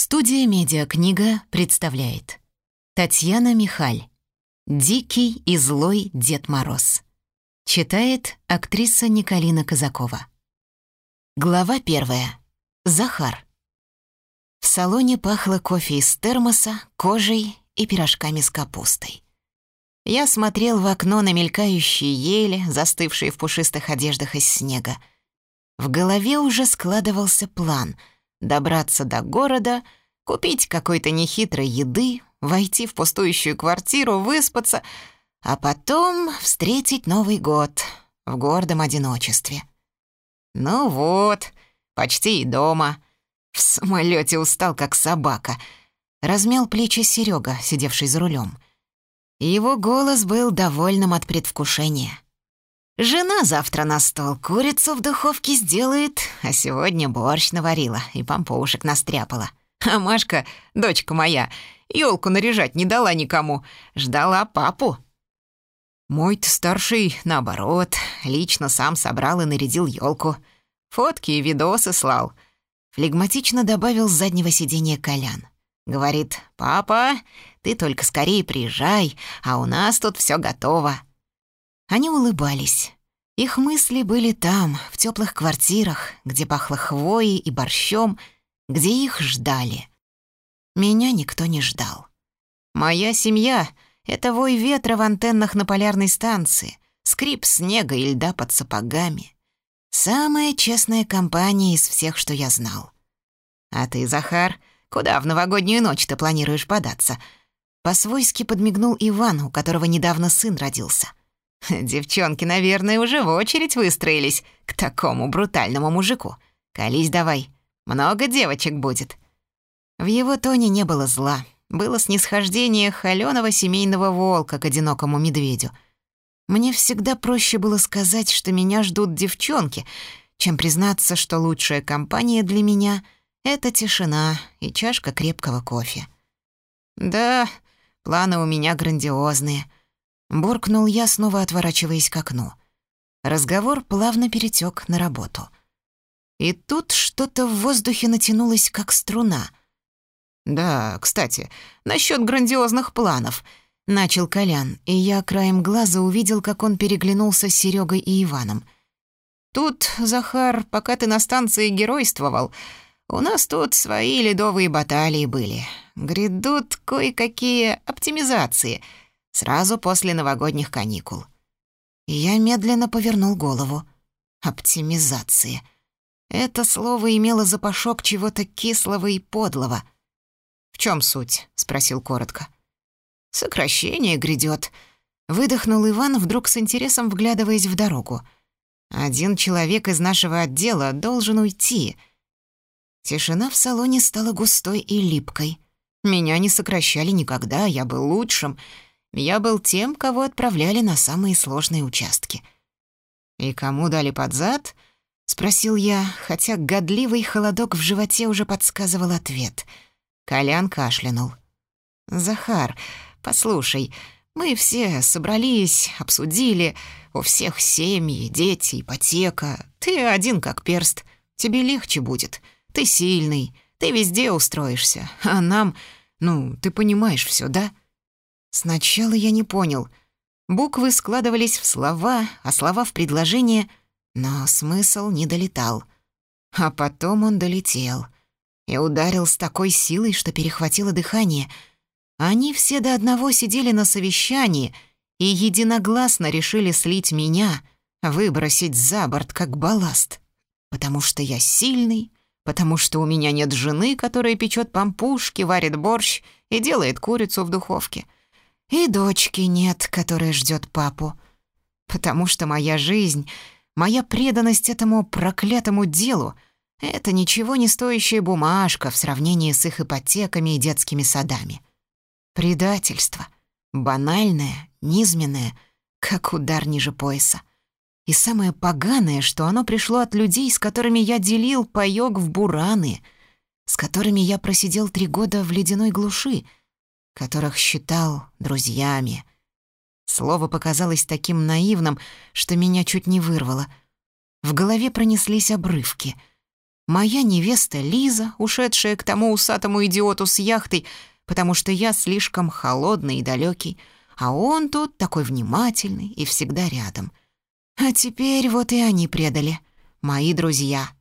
Студия «Медиакнига» представляет Татьяна Михаль. «Дикий и злой Дед Мороз». Читает актриса Николина Казакова. Глава 1. Захар. В салоне пахло кофе из термоса, кожей и пирожками с капустой. Я смотрел в окно на мелькающие ели, застывшие в пушистых одеждах из снега. В голове уже складывался план — добраться до города, купить какой-то нехитрой еды, войти в пустующую квартиру, выспаться, а потом встретить Новый год в гордом одиночестве. Ну вот, почти и дома. В самолете устал, как собака. Размял плечи Серега, сидевший за рулем. Его голос был довольным от предвкушения. Жена завтра на стол курицу в духовке сделает, а сегодня борщ наварила и пампушек настряпала. А Машка, дочка моя, ёлку наряжать не дала никому, ждала папу. Мой-то старший, наоборот, лично сам собрал и нарядил ёлку. Фотки и видосы слал. Флегматично добавил с заднего сиденья Колян. Говорит: «Папа, ты только скорее приезжай, а у нас тут всё готово». Они улыбались. Их мысли были там, в теплых квартирах, где пахло хвоей и борщом, где их ждали. Меня никто не ждал. Моя семья — это вой ветра в антеннах на полярной станции, скрип снега и льда под сапогами. Самая честная компания из всех, что я знал. А ты, Захар, куда в новогоднюю ночь-то планируешь податься? По-свойски подмигнул Иван, у которого недавно сын родился. Девчонки, наверное, уже в очередь выстроились к такому брутальному мужику. Колись давай, много девочек будет. В его тоне не было зла, было снисхождение холёного семейного волка к одинокому медведю. Мне всегда проще было сказать, что меня ждут девчонки, чем признаться, что лучшая компания для меня — это тишина и чашка крепкого кофе. Да, планы у меня грандиозные. Буркнул я, снова отворачиваясь к окну. Разговор плавно перетёк на работу. И тут что-то в воздухе натянулось, как струна. «Да, кстати, насчёт грандиозных планов», — начал Колян, и я краем глаза увидел, как он переглянулся с Серёгой и Иваном. «Тут, Захар, пока ты на станции геройствовал, у нас тут свои ледовые баталии были. Грядут кое-какие оптимизации — сразу после новогодних каникул». Я медленно повернул голову. Оптимизация. Это слово имело запашок чего-то кислого и подлого. «В чем суть?» — спросил коротко. «Сокращение грядет», — выдохнул Иван, вдруг с интересом вглядываясь в дорогу. «Один человек из нашего отдела должен уйти». Тишина в салоне стала густой и липкой. Меня не сокращали никогда, я был лучшим. Я был тем, кого отправляли на самые сложные участки. «И кому дали под зад?» — спросил я, хотя годливый холодок в животе уже подсказывал ответ. Колян кашлянул. «Захар, послушай, мы все собрались, обсудили, у всех семьи, дети, ипотека. Ты один как перст, тебе легче будет. Ты сильный, ты везде устроишься, а нам, ты понимаешь всё, да?» Сначала я не понял. Буквы складывались в слова, а слова в предложения, но смысл не долетал. А потом он долетел и ударил с такой силой, что перехватило дыхание. Они все до одного сидели на совещании и единогласно решили слить меня, выбросить за борт как балласт. Потому что я сильный, потому что у меня нет жены, которая печёт пампушки, варит борщ и делает курицу в духовке. И дочки нет, которая ждёт папу. Потому что моя жизнь, моя преданность этому проклятому делу — это ничего не стоящая бумажка в сравнении с их ипотеками и детскими садами. Предательство. Банальное, низменное, как удар ниже пояса. И самое поганое, что оно пришло от людей, с которыми я делил паёк в бураны, с которыми я просидел 3 года в ледяной глуши, которых считал друзьями. Слово показалось таким наивным, что меня чуть не вырвало. В голове пронеслись обрывки. Моя невеста Лиза, ушедшая к тому усатому идиоту с яхтой, потому что я слишком холодный и далекий, а он тут такой внимательный и всегда рядом. А теперь вот и они предали, мои друзья.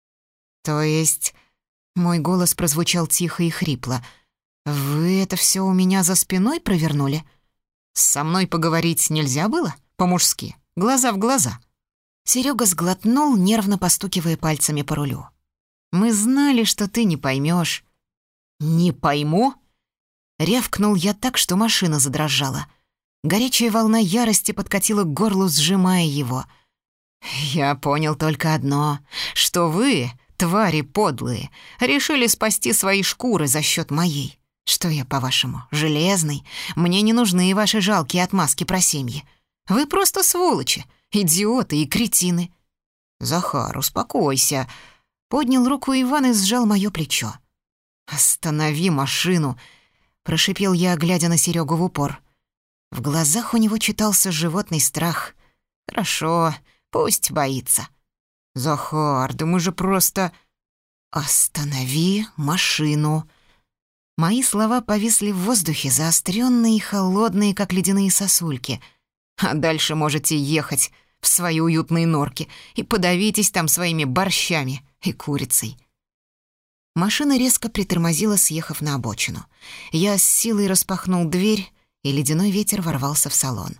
То есть... Мой голос прозвучал тихо и хрипло. «Вы это все у меня за спиной провернули? Со мной поговорить нельзя было? По-мужски, глаза в глаза?» Серёга сглотнул, нервно постукивая пальцами по рулю. «Мы знали, что ты не поймёшь». «Не пойму?» Рявкнул я так, что машина задрожала. Горячая волна ярости подкатила к горлу, сжимая его. «Я понял только одно, что вы, твари подлые, решили спасти свои шкуры за счет моей. Что я, по-вашему, железный? Мне не нужны ваши жалкие отмазки про семьи. Вы просто сволочи, идиоты и кретины». «Захар, успокойся», — поднял руку Иван и сжал моё плечо. «Останови машину», — прошипел я, глядя на Серёгу в упор. В глазах у него читался животный страх. «Хорошо, пусть боится». «Захар, да мы же просто...» «Останови машину». Мои слова повисли в воздухе, заострённые и холодные, как ледяные сосульки. А дальше можете ехать в свои уютные норки и подавитесь там своими борщами и курицей. Машина резко притормозила, съехав на обочину. Я с силой распахнул дверь, и ледяной ветер ворвался в салон.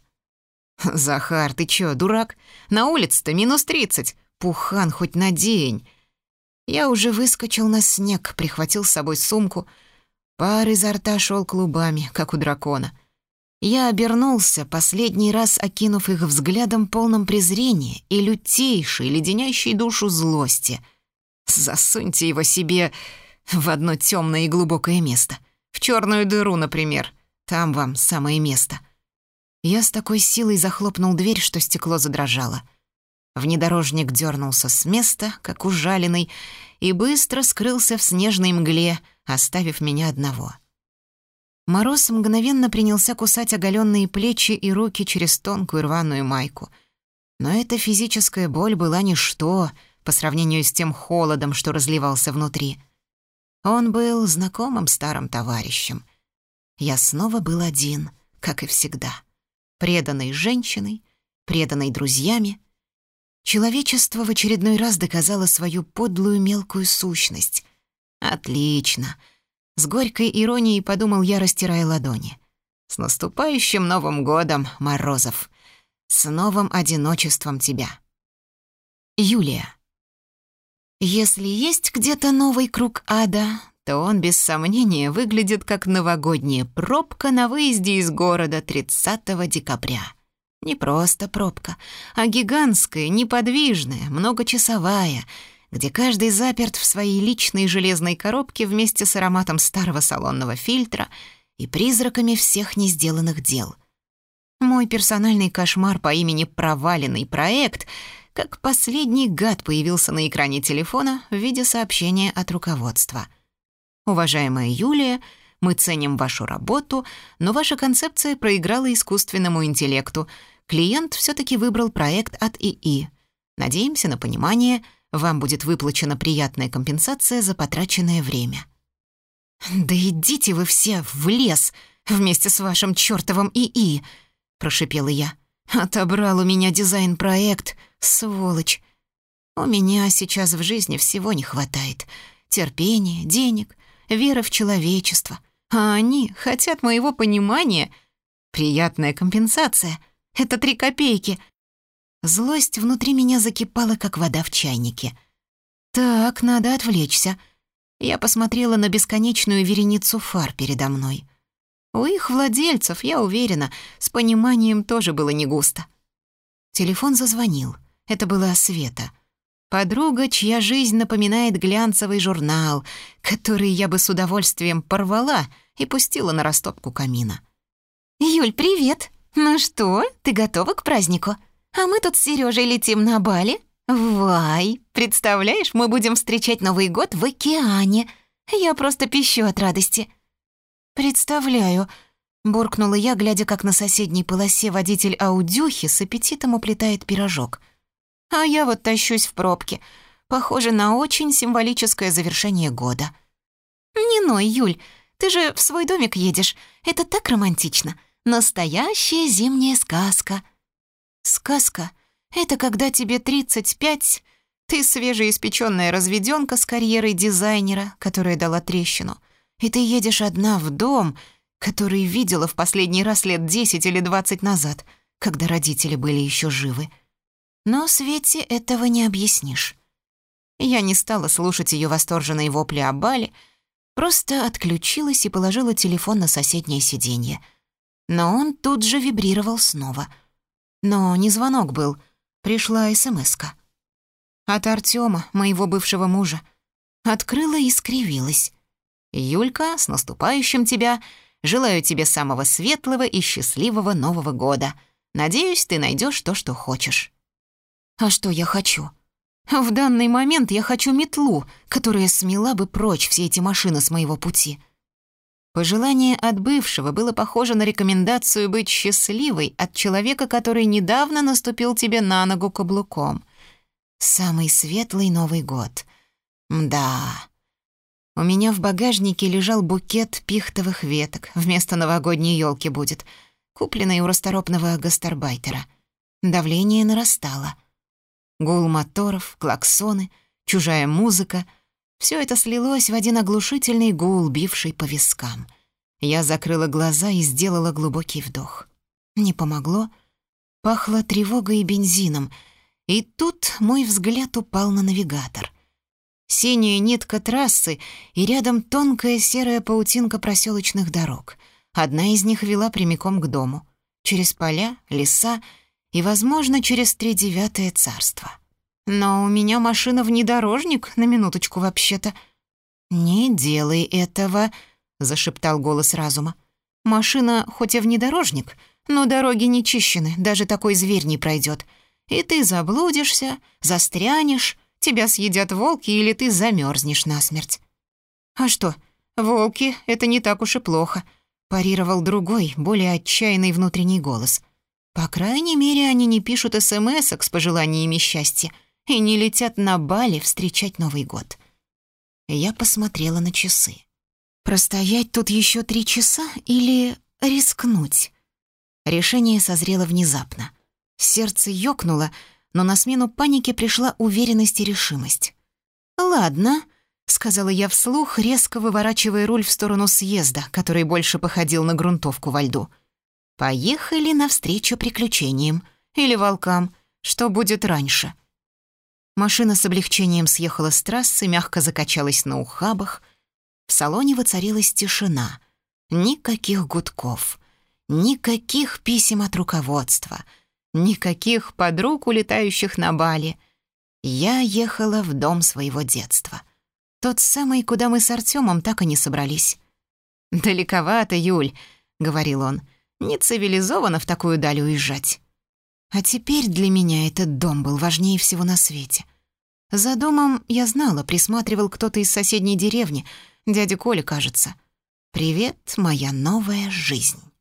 «Захар, ты чё, дурак? На улице-то -30, пухан хоть на день». Я уже выскочил на снег, прихватил с собой сумку. Пар изо рта шёл клубами, как у дракона. Я обернулся, последний раз окинув их взглядом, полным презрения и лютейшей, леденящей душу злости. «Засуньте его себе в одно тёмное и глубокое место. В чёрную дыру, например. Там вам самое место». Я с такой силой захлопнул дверь, что стекло задрожало. Внедорожник дернулся с места, как ужаленный, и быстро скрылся в снежной мгле, оставив меня одного. Мороз мгновенно принялся кусать оголенные плечи и руки через тонкую рваную майку. Но эта физическая боль была ничто по сравнению с тем холодом, что разливался внутри. Он был знакомым старым товарищем. Я снова был один, как и всегда. Преданной женщиной, преданной друзьями. Человечество в очередной раз доказало свою подлую мелкую сущность. Отлично. С горькой иронией подумал я, растирая ладони. С наступающим Новым годом, Морозов. С новым одиночеством тебя. Юлия. Если есть где-то новый круг ада, то он без сомнения выглядит как новогодняя пробка на выезде из города 30 декабря. Не просто пробка, а гигантская, неподвижная, многочасовая, где каждый заперт в своей личной железной коробке вместе с ароматом старого салонного фильтра и призраками всех несделанных дел. Мой персональный кошмар по имени «Проваленный проект» как последний гад появился на экране телефона в виде сообщения от руководства. «Уважаемая Юлия, мы ценим вашу работу, но ваша концепция проиграла искусственному интеллекту. Клиент все-таки выбрал проект от ИИ. Надеемся на понимание, вам будет выплачена приятная компенсация за потраченное время». «Да идите вы все в лес вместе с вашим чёртовым ИИ!» — прошипела я. «Отобрал у меня дизайн-проект, сволочь. У меня сейчас в жизни всего не хватает. Терпения, денег, веры в человечество. А они хотят моего понимания. Приятная компенсация — это 3 копейки». Злость внутри меня закипала, как вода в чайнике. «Так, надо отвлечься». Я посмотрела на бесконечную вереницу фар передо мной. У их владельцев, я уверена, с пониманием тоже было не густо. Телефон зазвонил. Это была Света. Подруга, чья жизнь напоминает глянцевый журнал, который я бы с удовольствием порвала и пустила на растопку камина. «Юль, привет! Ну что, ты готова к празднику? А мы тут с Серёжей летим на Бали. Вай! Представляешь, мы будем встречать Новый год в океане. Я просто пищу от радости». «Представляю», — буркнула я, глядя, как на соседней полосе водитель аудюхи с аппетитом уплетает пирожок. «А я вот тащусь в пробке. Похоже на очень символическое завершение года. Не ной, Юль, ты же в свой домик едешь. Это так романтично. Настоящая зимняя сказка. Сказка — это когда тебе 35, ты свежеиспечённая разведёнка с карьерой дизайнера, которая дала трещину, и ты едешь одна в дом, который видела в последний раз лет 10 или 20 назад, когда родители были ещё живы. Но Свете этого не объяснишь. Я не стала слушать её восторженные вопли о бале, просто отключилась и положила телефон на соседнее сиденье. Но он тут же вибрировал снова. Но не звонок был, пришла смска. От Артёма, моего бывшего мужа. Открыла и скривилась. «Юлька, с наступающим тебя! Желаю тебе самого светлого и счастливого Нового года. Надеюсь, ты найдёшь то, что хочешь». А что я хочу? В данный момент я хочу метлу, которая смела бы прочь все эти машины с моего пути. Пожелание от бывшего было похоже на рекомендацию быть счастливой от человека, который недавно наступил тебе на ногу каблуком. Самый светлый Новый год. Да. У меня в багажнике лежал букет пихтовых веток, вместо новогодней елки будет, купленный у расторопного гастарбайтера. Давление нарастало. Гул моторов, клаксоны, чужая музыка — всё это слилось в один оглушительный гул, бивший по вискам. Я закрыла глаза и сделала глубокий вдох. Не помогло. Пахло тревогой и бензином. И тут мой взгляд упал на навигатор. Синяя нитка трассы и рядом тонкая серая паутинка проселочных дорог. Одна из них вела прямиком к дому. Через поля, леса и, возможно, через 39-е царство. Но у меня машина-внедорожник, на минуточку вообще-то. «Не делай этого», — зашептал голос разума. «Машина хоть и внедорожник, но дороги не чищены, даже такой зверь не пройдет. И ты заблудишься, застрянешь, тебя съедят волки или ты замерзнешь насмерть». «А что, волки — это не так уж и плохо», — парировал другой, более отчаянный внутренний голос. «По крайней мере, они не пишут смс-ок с пожеланиями счастья и не летят на Бали встречать Новый год». Я посмотрела на часы. Простоять тут еще 3 часа или рискнуть? Решение созрело внезапно. Сердце ёкнуло, но на смену панике пришла уверенность и решимость. «Ладно», — сказала я вслух, резко выворачивая руль в сторону съезда, который больше походил на грунтовку во льду. «Поехали навстречу приключениям. Или волкам. Что будет раньше?» Машина с облегчением съехала с трассы, мягко закачалась на ухабах. В салоне воцарилась тишина. Никаких гудков. Никаких писем от руководства. Никаких подруг, улетающих на Бали. Я ехала в дом своего детства. Тот самый, куда мы с Артёмом так и не собрались. «Далековато, Юль», — говорил он. «Не цивилизованно в такую даль уезжать». А теперь для меня этот дом был важнее всего на свете. За домом, я знала, присматривал кто-то из соседней деревни, дядя Коля, кажется. «Привет, моя новая жизнь».